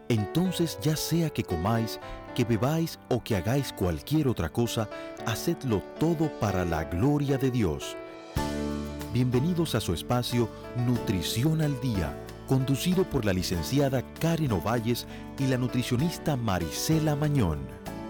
Entonces, ya sea que comáis, que bebáis o que hagáis cualquier otra cosa, hacedlo todo para la gloria de Dios. Bienvenidos a su espacio Nutrición al Día, conducido por la licenciada Karen Ovalles y la nutricionista Marisela Mañón.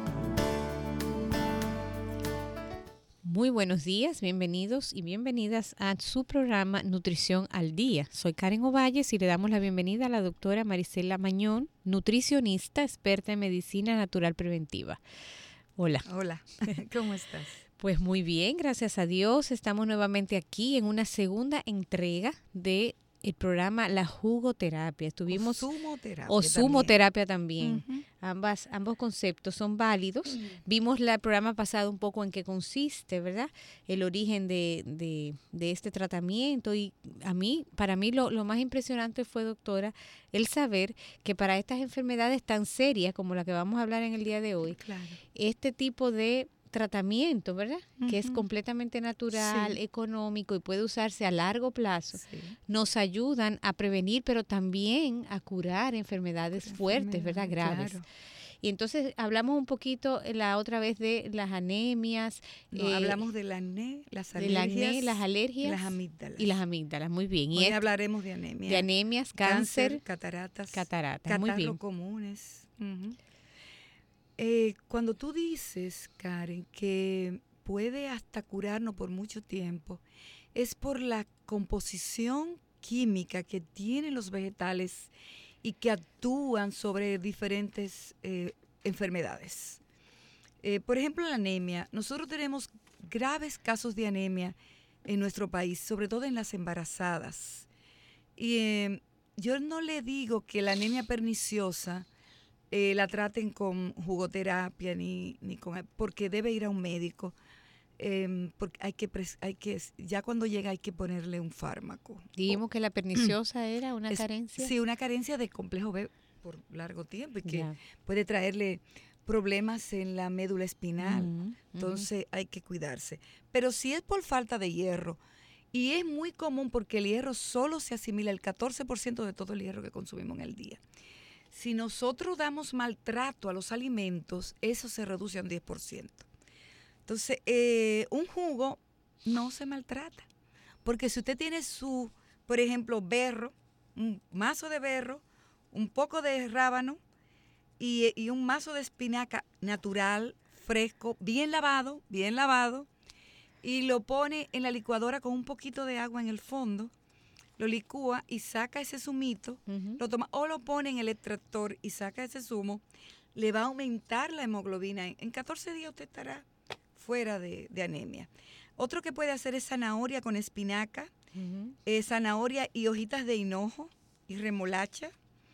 Muy buenos días, bienvenidos y bienvenidas a su programa Nutrición al Día. Soy Karen Ovalles y le damos la bienvenida a la doctora Marisela Mañón, nutricionista, experta en medicina natural preventiva. Hola. Hola, ¿cómo estás? Pues muy bien, gracias a Dios. Estamos nuevamente aquí en una segunda entrega de el programa La Jugoterapia. Estuvimos o sumoterapia también. Uh-huh. Ambos conceptos son válidos. Vimos el programa pasado un poco en qué consiste, ¿verdad? El origen de este tratamiento. Y para mí lo más impresionante fue, doctora, el saber que para estas enfermedades tan serias como la que vamos a hablar en el día de hoy, claro, este tipo de tratamiento, ¿verdad? Uh-huh. Que es completamente natural, sí, económico y puede usarse a largo plazo, sí, nos ayudan a prevenir, pero también a curar enfermedades fuertes, ¿verdad? Graves. Claro. Y entonces hablamos un poquito la otra vez de las anemias. Hablamos del acné, las alergias, las amígdalas. Y las amígdalas, muy bien. Hoy hablaremos de anemia. De anemias, cáncer, cataratas, muy bien. Comunes. Uh-huh. Cuando tú dices, Karen, que puede hasta curarnos por mucho tiempo, es por la composición química que tienen los vegetales y que actúan sobre diferentes enfermedades. Por ejemplo, la anemia. Nosotros tenemos graves casos de anemia en nuestro país, sobre todo en las embarazadas. Y yo no le digo que la anemia perniciosa la traten con jugoterapia ni porque debe ir a un médico, porque hay que ya cuando llega hay que ponerle un fármaco. Dijimos que la perniciosa era una carencia. Sí, una carencia de complejo B por largo tiempo y que puede traerle problemas en la médula espinal. Entonces hay que cuidarse. Pero si es por falta de hierro, y es muy común porque el hierro solo se asimila el 14% de todo el hierro que consumimos en el día. Si nosotros damos maltrato a los alimentos, eso se reduce a un 10%. Entonces, un jugo no se maltrata. Porque si usted tiene por ejemplo, berro, un mazo de berro, un poco de rábano y un mazo de espinaca natural, fresco, bien lavado, y lo pone en la licuadora con un poquito de agua en el fondo, lo licúa y saca ese zumito, lo toma o lo pone en el extractor y saca ese zumo, le va a aumentar la hemoglobina. En 14 días usted estará fuera de anemia. Otro que puede hacer es zanahoria con espinaca, zanahoria y hojitas de hinojo y remolacha.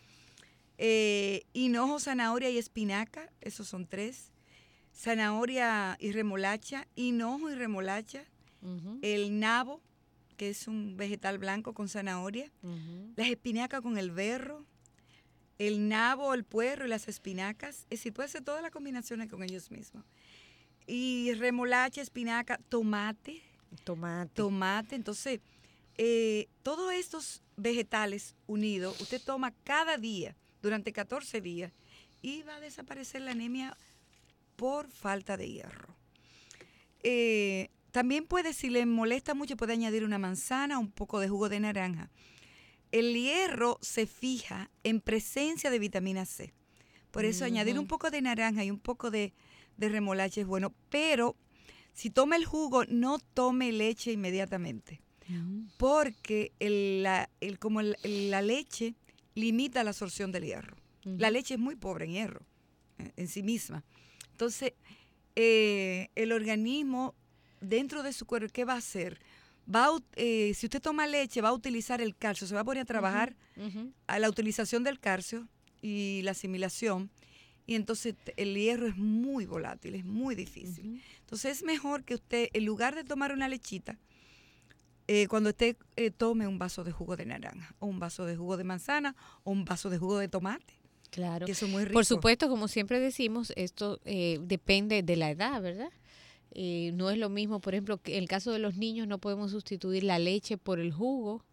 Hinojo, zanahoria y espinaca, esos son 3. Zanahoria y remolacha, hinojo y remolacha, el nabo, que es un vegetal blanco con zanahoria, las espinacas con el berro, el nabo, el puerro y las espinacas. Es decir, puede hacer todas las combinaciones con ellos mismos. Y remolacha, espinaca, tomate. Entonces, todos estos vegetales unidos, usted toma cada día durante 14 días y va a desaparecer la anemia por falta de hierro. También si le molesta mucho, puede añadir una manzana, un poco de jugo de naranja. El hierro se fija en presencia de vitamina C. Por eso añadir un poco de naranja y un poco de remolacha es bueno. Pero si toma el jugo, no tome leche inmediatamente. Porque la leche limita la absorción del hierro. La leche es muy pobre en hierro en sí misma. Entonces, el organismo dentro de su cuerpo, ¿qué va a hacer? Si usted toma leche, va a utilizar el calcio, se va a poner a trabajar a la utilización del calcio y la asimilación, y entonces el hierro es muy volátil, es muy difícil. Entonces es mejor que usted, en lugar de tomar una lechita, cuando usted tome un vaso de jugo de naranja, o un vaso de jugo de manzana, o un vaso de jugo de tomate. Claro. Que eso es muy rico. Por supuesto, como siempre decimos, esto depende de la edad, ¿verdad? No es lo mismo, por ejemplo, que en el caso de los niños no podemos sustituir la leche por el jugo,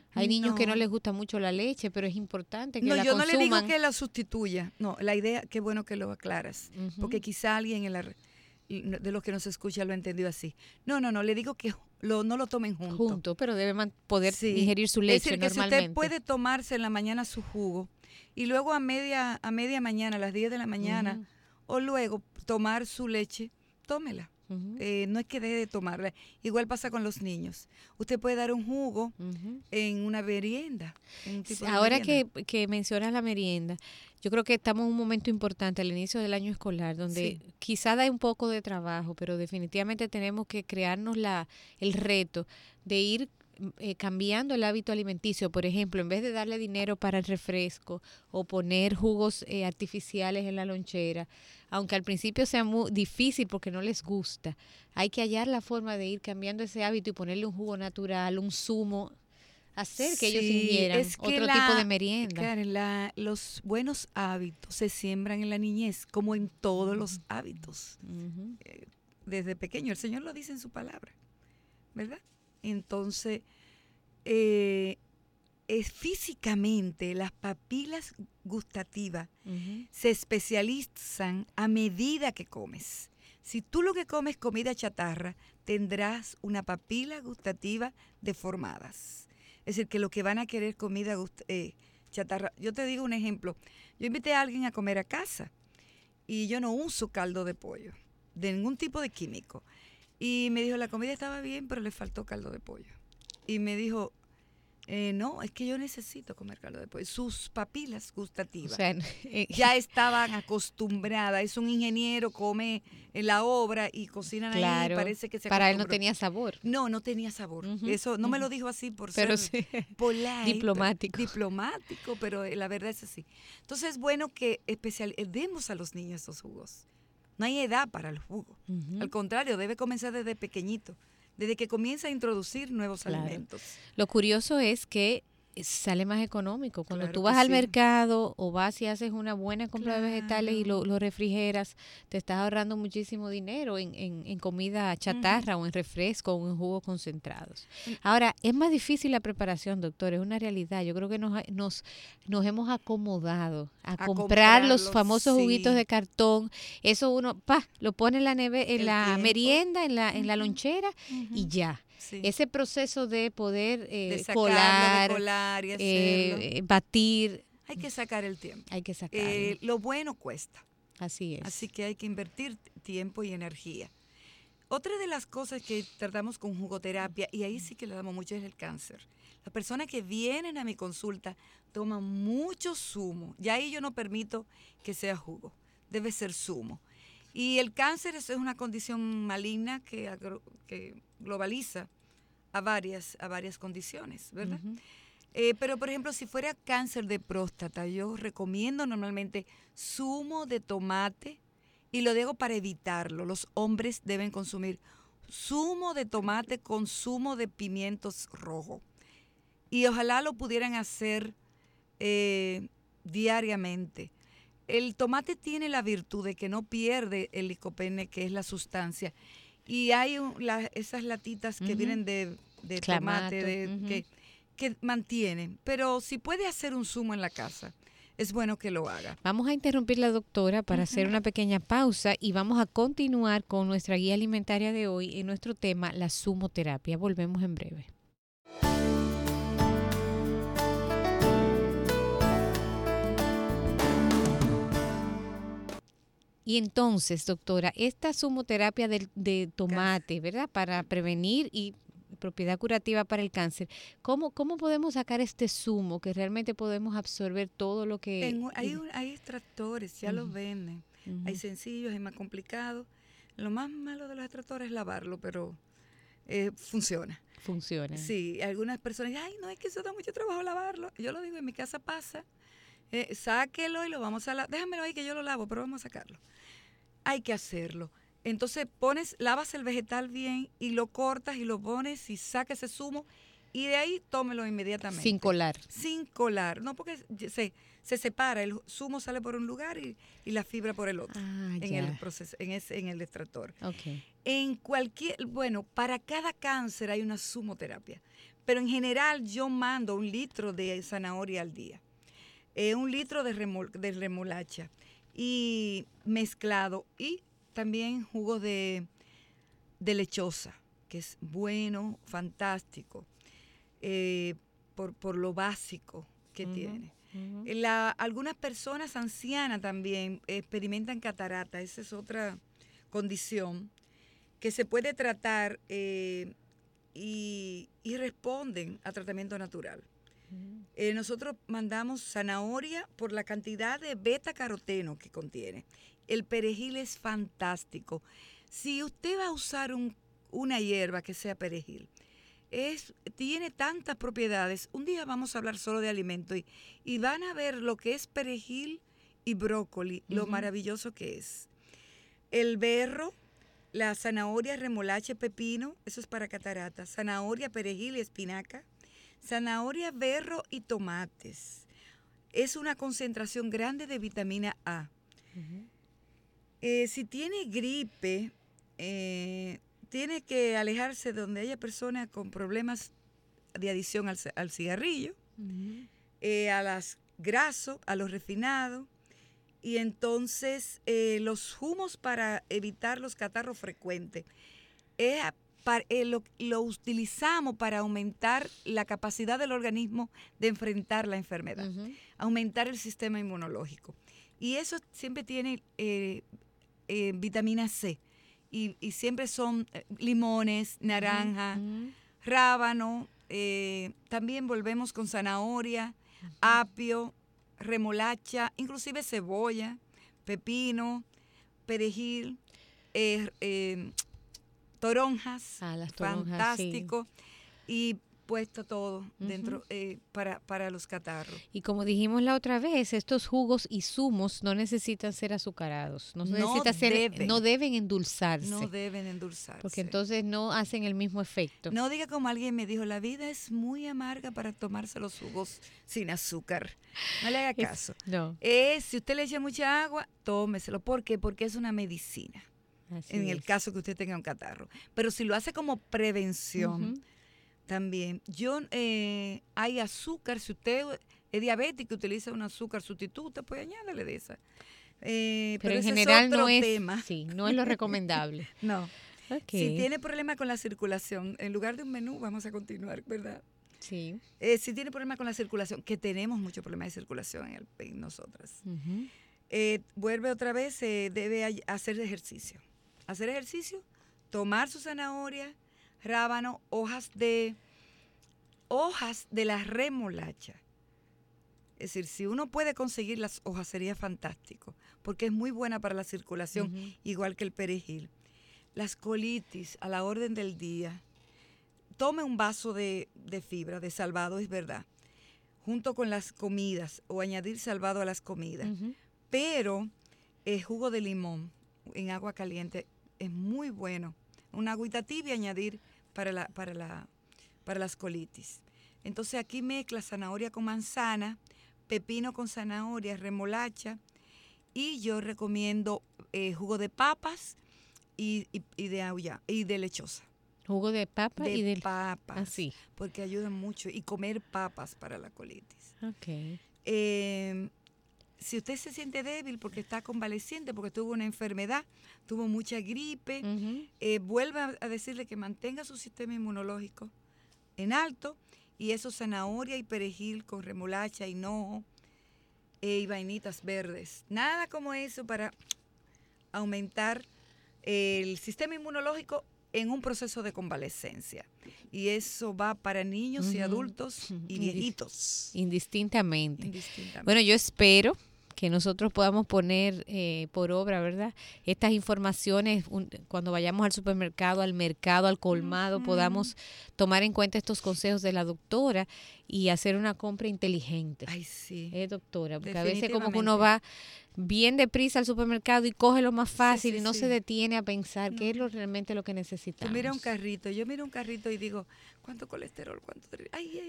Hay niños que no les gusta mucho la leche, pero es importante que la consuman. consuman. No, yo no le digo que la sustituya. No, la idea, qué bueno que lo aclaras. Porque quizá alguien de los que nos escucha lo entendió así. No, le digo que no lo tomen juntos. Pero debe poder ingerir su leche es decir, que normalmente. Si usted puede tomarse en la mañana su jugo y luego a media mañana, a las 10 de la mañana, o luego tomar su leche, tómela. No es que deje de tomarla. Igual pasa con los niños. Usted puede dar un jugo en una merienda. Ahora que mencionas la merienda, yo creo que estamos en un momento importante al inicio del año escolar, donde quizá da un poco de trabajo, pero definitivamente tenemos que crearnos el reto de ir cambiando el hábito alimenticio. Por ejemplo, en vez de darle dinero para el refresco o poner jugos artificiales en la lonchera, aunque al principio sea muy difícil porque no les gusta, hay que hallar la forma de ir cambiando ese hábito y ponerle un jugo natural, un zumo, hacer que ellos ingieran otro tipo de merienda. Karen, los buenos hábitos se siembran en la niñez, como en todos los hábitos. Desde pequeño, el Señor lo dice en su palabra, ¿verdad? Entonces, físicamente las papilas gustativas se especializan a medida que comes. Si tú lo que comes comida chatarra, tendrás una papila gustativa deformadas. Es decir, que lo que van a querer comida chatarra. Yo te digo un ejemplo. Yo invité a alguien a comer a casa y yo no uso caldo de pollo, de ningún tipo de químico. Y me dijo, la comida estaba bien, pero le faltó caldo de pollo. Y me dijo, no, es que yo necesito comer caldo de pollo. Sus papilas gustativas ya estaban acostumbradas. Es un ingeniero, come en la obra y cocinan ahí y parece que se para él no tenía sabor. No tenía sabor. Eso no me lo dijo así por pero ser polite, diplomático, pero la verdad es así. Entonces es bueno que demos a los niños esos jugos. No hay edad para el jugo. Al contrario, debe comenzar desde pequeñito, desde que comienza a introducir nuevos alimentos. Lo curioso es que sale más económico. Cuando tú vas al mercado o vas y haces una buena compra de vegetales y lo refrigeras, te estás ahorrando muchísimo dinero en comida chatarra o en refresco o en jugos concentrados. Ahora, es más difícil la preparación, doctor, es una realidad. Yo creo que nos hemos acomodado a comprar los famosos juguitos de cartón. Eso uno lo pone en la merienda, en la lonchera y ya. Sí. Ese proceso de poder de colar y hacerlo. Batir. Hay que sacar el tiempo. Hay que sacarlo. Lo bueno cuesta. Así es. Así que hay que invertir tiempo y energía. Otra de las cosas que tratamos con jugoterapia, y ahí sí que le damos mucho, es el cáncer. Las personas que vienen a mi consulta toman mucho zumo. Ya ahí yo no permito que sea jugo. Debe ser zumo. Y el cáncer es una condición maligna que globaliza a varias condiciones, ¿verdad? Pero, por ejemplo, si fuera cáncer de próstata, yo recomiendo normalmente zumo de tomate y lo digo para evitarlo. Los hombres deben consumir zumo de tomate con zumo de pimientos rojos. Y ojalá lo pudieran hacer diariamente. El tomate tiene la virtud de que no pierde el licopene, que es la sustancia. Y hay esas latitas que vienen de tomate que mantienen. Pero si puede hacer un zumo en la casa, es bueno que lo haga. Vamos a interrumpir la doctora para hacer una pequeña pausa y vamos a continuar con nuestra guía alimentaria de hoy en nuestro tema, la zumoterapia. Volvemos en breve. Y entonces, doctora, esta zumoterapia de tomate, ¿verdad? Para prevenir y propiedad curativa para el cáncer, ¿cómo podemos sacar este zumo que realmente podemos absorber todo lo que... Hay extractores, ya los venden. Hay sencillos, hay más complicados. Lo más malo de los extractores es lavarlo, pero funciona. Funciona. Sí, algunas personas dicen, no, es que eso da mucho trabajo lavarlo. Yo lo digo, en mi casa pasa. Sáquelo y lo vamos a lavar. Déjamelo ahí que yo lo lavo, pero vamos a sacarlo. Hay que hacerlo. Entonces lavas el vegetal bien y lo cortas y lo pones y sacas ese zumo y de ahí tómelo inmediatamente. Sin colar. Sin colar, no, porque se separa, el zumo sale por un lugar y la fibra por el otro en el proceso, en el extractor. Okay. Para cada cáncer hay una zumoterapia, pero en general yo mando 1 litro de zanahoria al día, 1 litro de remolacha y mezclado, y también jugo de lechosa, que es bueno, fantástico, por lo básico que tiene. Algunas personas ancianas también experimentan catarata. Esa es otra condición que se puede tratar y responden a tratamiento natural. Nosotros mandamos zanahoria por la cantidad de beta-caroteno que contiene. El perejil es fantástico. Si usted va a usar una hierba que sea perejil, tiene tantas propiedades. Un día vamos a hablar solo de alimentos y van a ver lo que es perejil y brócoli, lo maravilloso que es. El berro, la zanahoria, remolacha, pepino, eso es para catarata. Zanahoria, perejil y espinaca. Zanahoria, berro y tomates. Es una concentración grande de vitamina A. Si tiene gripe, tiene que alejarse de donde haya personas con problemas de adicción al cigarrillo, a los grasos, a los refinados, y entonces los zumos para evitar los catarros frecuentes. Lo utilizamos para aumentar la capacidad del organismo de enfrentar la enfermedad, aumentar el sistema inmunológico. Y eso siempre tiene vitamina C. Y siempre son limones, naranja, rábano, también volvemos con zanahoria, apio, remolacha, inclusive cebolla, pepino, perejil, toronjas, las toronjas, fantástico, sí. Y puesto todo dentro para los catarros. Y como dijimos la otra vez, estos jugos y zumos no necesitan ser azucarados, no deben endulzarse. No deben endulzarse. Porque entonces no hacen el mismo efecto. No diga como alguien me dijo, la vida es muy amarga para tomarse los jugos sin azúcar. No le haga caso. No. Si usted le echa mucha agua, tómeselo. ¿Por qué? Porque es una medicina. Así en es. el caso que usted tenga un catarro. Pero si lo hace como prevención, también. Hay azúcar, si usted es diabético y utiliza un azúcar sustituta, pues añádale de esa. Pero en ese general es otro no es, tema. sí, no es lo recomendable. No. Okay. Si tiene problema con la circulación, en lugar de un menú, vamos a continuar, ¿verdad? Sí. Si tiene problema con la circulación, que tenemos mucho problema de circulación en nosotras, vuelve otra vez, debe hacer ejercicio. Hacer ejercicio, tomar su zanahoria, rábano, hojas de la remolacha. Es decir, si uno puede conseguir las hojas sería fantástico, porque es muy buena para la circulación, igual que el perejil. Las colitis, a la orden del día. Tome un vaso de fibra, de salvado, es verdad, junto con las comidas, o añadir salvado a las comidas. Pero el jugo de limón en agua caliente es muy bueno. Una agüita tibia añadir para las colitis. Entonces aquí mezcla zanahoria con manzana, pepino con zanahoria, remolacha, y yo recomiendo jugo de papas y de lechosa. Jugo de papa y de papas. Así. Porque ayudan mucho. Y comer papas para la colitis. Okay. Si usted se siente débil porque está convaleciente, porque tuvo una enfermedad, tuvo mucha gripe, vuelva a decirle que mantenga su sistema inmunológico en alto, y eso zanahoria y perejil con remolacha, hinojo y vainitas verdes. Nada como eso para aumentar el sistema inmunológico en un proceso de convalescencia. Y eso va para niños y adultos y viejitos. Indistintamente. Bueno, yo espero que nosotros podamos poner por obra, ¿verdad? Estas informaciones, cuando vayamos al supermercado, al mercado, al colmado, podamos tomar en cuenta estos consejos de la doctora y hacer una compra inteligente. Ay, sí. Doctora, porque a veces como que uno va bien deprisa al supermercado y coge lo más fácil y no se detiene a pensar qué es realmente lo que necesitamos. Yo miro un carrito y digo, ¿cuánto colesterol? ¿Cuánto? Ay.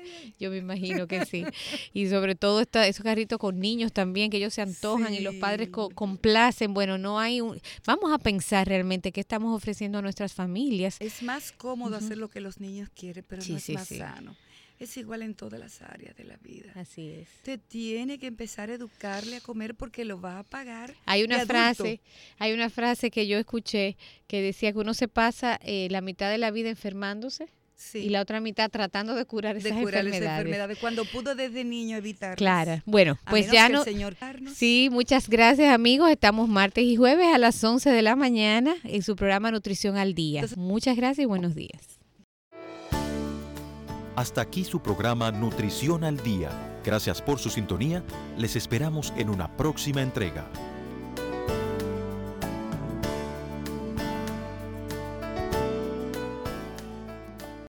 Yo me imagino que sí. Y sobre todo esos carritos con niños también, que ellos se antojan y los padres complacen. Bueno, vamos a pensar realmente qué estamos ofreciendo a nuestras familias. Es más cómodo hacer lo que los niños quieren, pero no es más sano. Es igual en todas las áreas de la vida. Así es. Usted tiene que empezar a educarle a comer porque lo va a pagar. Hay una frase que yo escuché que decía que uno se pasa la mitad de la vida enfermándose. Sí. Y la otra mitad tratando de curar esas enfermedades. Cuando pudo desde niño evitarlas. Claro. Bueno, pues ya no. Sí, muchas gracias, amigos. Estamos martes y jueves a las 11 de la mañana en su programa Nutrición al Día. Muchas gracias y buenos días. Hasta aquí su programa Nutrición al Día. Gracias por su sintonía. Les esperamos en una próxima entrega.